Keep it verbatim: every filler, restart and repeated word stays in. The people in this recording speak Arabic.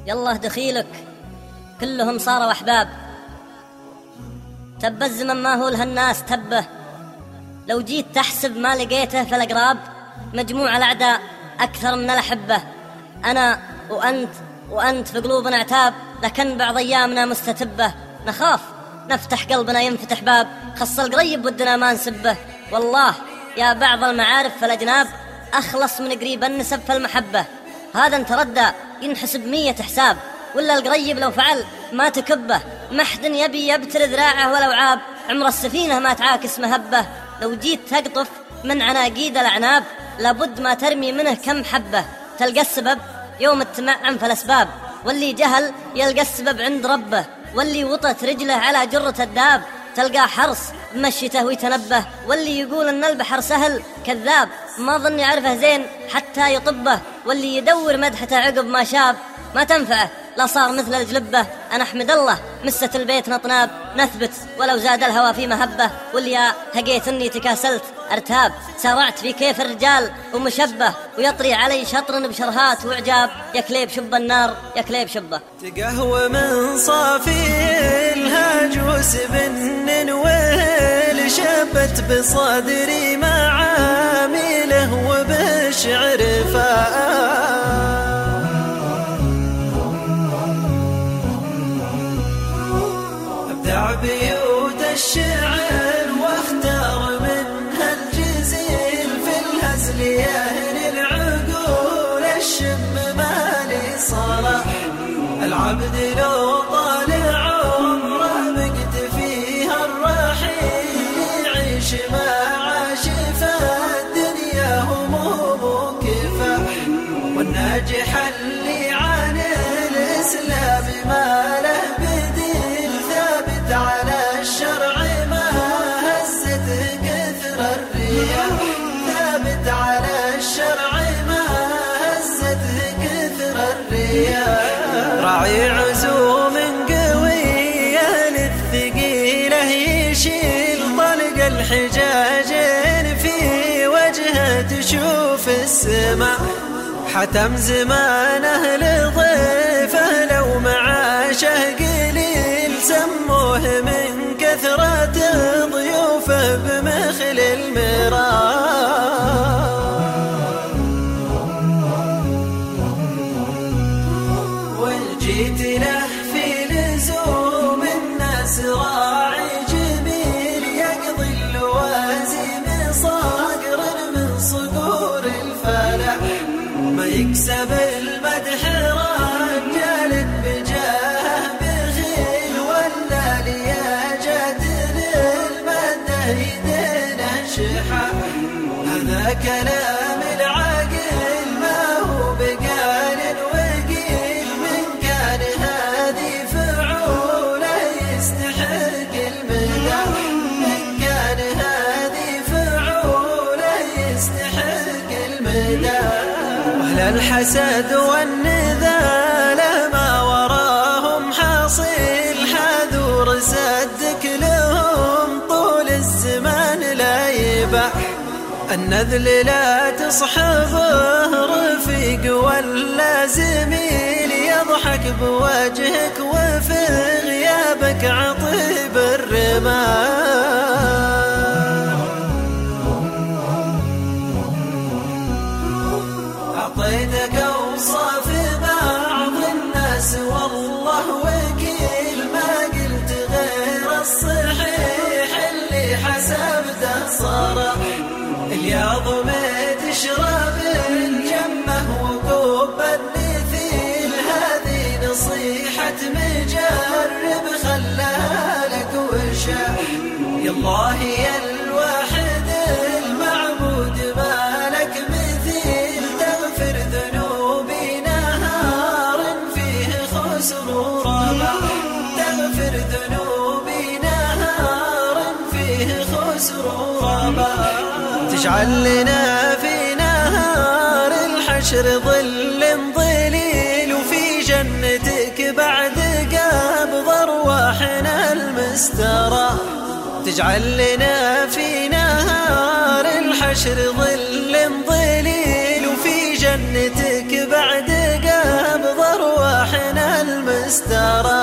يالله دخيلك كلهم صاروا أحباب. تب الزمن ما هو لهالناس تبه، لو جيت تحسب ما لقيته فالأقراب مجموع الأعداء أكثر من الأحبة. أنا وأنت وأنت في قلوبنا عتاب، لكن بعض أيامنا مستتبة. نخاف نفتح قلبنا ينفتح باب، خص القريب ودنا ما نسبه. والله يا بعض المعارف فالأجناب أخلص من قريب النسب فالمحبة. هذا انت ردى ينحسب مية حساب، ولا القريب لو فعل ما تكبه. محد يبي يبتر ذراعه ولو عاب، عمر السفينة ما تعاكس مهبة. لو جيت تقطف من عناقيد الأعناب لابد ما ترمي منه كم حبة. تلقى السبب يوم التمعن فالأسباب، واللي جهل يلقى السبب عند ربه. واللي وطت رجله على جرة الداب تلقاه حرص بمشيته ويتنبه. واللي يقول ان البحر سهل كذاب، ما ظن يعرفه زين حتى يطبه. واللي يدور مدحته عقب ما شاب ما تنفعه، لا صار مثل الجلبة. أنا أحمد الله مسة البيت نطناب، نثبت ولو زاد الهوى في مهبة. واللي يا هقيت أني تكاسلت أرتاب، سارعت في كيف الرجال ومشبه. ويطري علي شطر بشرهات وإعجاب، يا كليب شب النار يا كليب شبه. تقهوى من صافي الهاجوس بن ويل، شبت بصدري معامله وبشعر فاء. ابدع بيوت الشعر واختار منها الجزيل، في الهزل يهني العقول الشم مالي صلاح. العبد لو طال عمره مكتفيها الرحيل، يعيش ما عاش فالدنيا هموم كفاح. والناجح اللي عن الإسلام ما له بديل، ثابت على الشرع ما هزته كثر الرياح. ثابت على الشرع ما هزته كثر الرياح. راعي عزوم قوية للثقيلة، يشيل طلق الحجاجين في وجهه تشوف السماء. حتم زمانه لضيفه لو معاشه قليل، سموه من كثرة ضيوفه بمخل المراء. وجيت له في لزوم الناس راعي جميل، يقضي اللوازم صقر من صقور الفلاح. ما يكسب المدح رجال بجاه بخيل، ولا لياجات للمده يدينا شحا. هذا كلام العاقل ما هو بقال وقيل، من كان هذه فعوله يستحق المدح. من كان هذه فعوله يستحق المدح. أهل الحسد والنذالة ما وراهم حاصل، حذور صدق لهم طول الزمان لا يباح. النذل لا تصحبه رفيق ولا زميل، يضحك بوجهك وفي غيابك عطيب الرمال. أعطيتك أوصاف بعض الناس والله وكيل، ما قلت غير الصحيح اللي حسبته صار. الياض ما تشرب الجمه وكوب النثيل، هذه نصيحة مجرب خلاها لك وشا. يالله يا الواحد المعبود ما لك مثيل، تغفر ذنوبي نهار فيه خسر وربا. تغفر ذنوبي نهار فيه خسر وربا. تجعل لنا في نهار الحشر ظل ظليل، وفي جنتك بعد قبض أرواحنا المسترى. تجعل لنا في نهار الحشر ظل ظليل، وفي جنتك بعد قبض أرواحنا مسترى